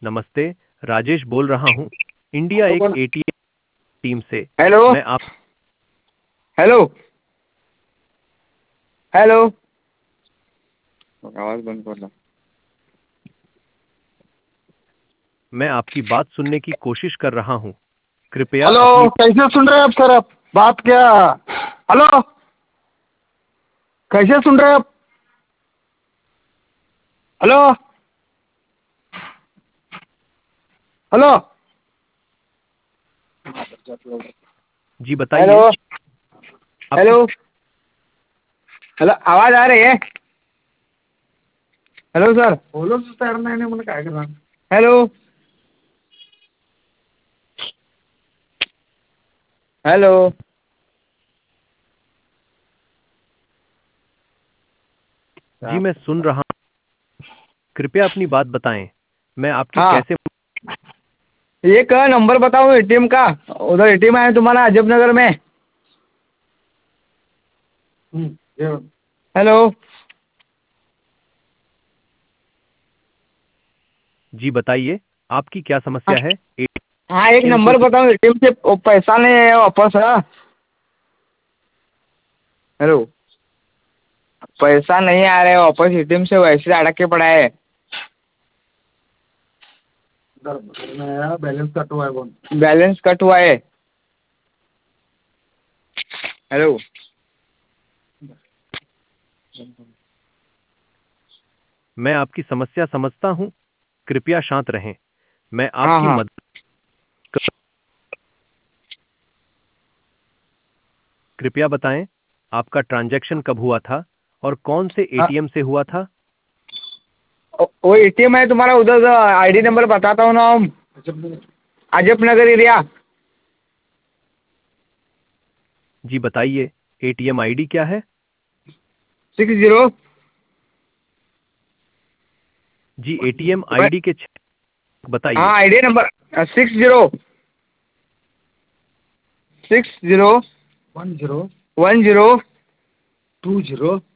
नमस्ते, राजेश बोल रहा हूँ इंडिया एक एटीएम टीम से। हेलो मैं आप हेलो हेलो आवाज बंद कर लो। मैं आपकी बात सुनने की कोशिश कर रहा हूँ। कृपया हेलो अपनी कैसे सुन रहे हैं आप सर? आप बात क्या? हेलो कैसे सुन रहे हैं आप? हेलो हेलो जी हेलो बताइए आपकी। हेलो हेलो आवाज आ रही है? हेलो सर बोलो सर, मैंने बोला काय करना। हेलो हेलो जी मैं सुन रहा हूँ। कृपया अपनी बात बताएं। मैं आपकी हाँ, कैसे एक नंबर बताओ एटीएम का। उधर एटीएम है तुम्हारा अजब नगर में। हेलो जी बताइए आपकी क्या समस्या है। हाँ, एक एटीएम को नंबर बताओ एटीएम से वो पैसा नहीं है वापस है। हेलो पैसा नहीं आ रहा है वापस एटीएम से, वैसे अटक के पड़ा है। बैलेंस कट हुआ है। बैलेंस कट हुआ है। हेलो मैं आपकी समस्या समझता हूँ। कृपया शांत रहें। मैं हाँ आपकी हाँ मदद कृपया बताएं आपका ट्रांजैक्शन कब हुआ था और कौन से हाँ, एटीएम से हुआ था। वो एटीएम है तुम्हारा उधर, आईडी नंबर बताता हूँ ना हम। अजब नगर एरिया। जी बताइए एटीएम आईडी क्या है। 60। जी एटीएम आईडी के हाँ, बताइए। ID number 60 60 10 10 20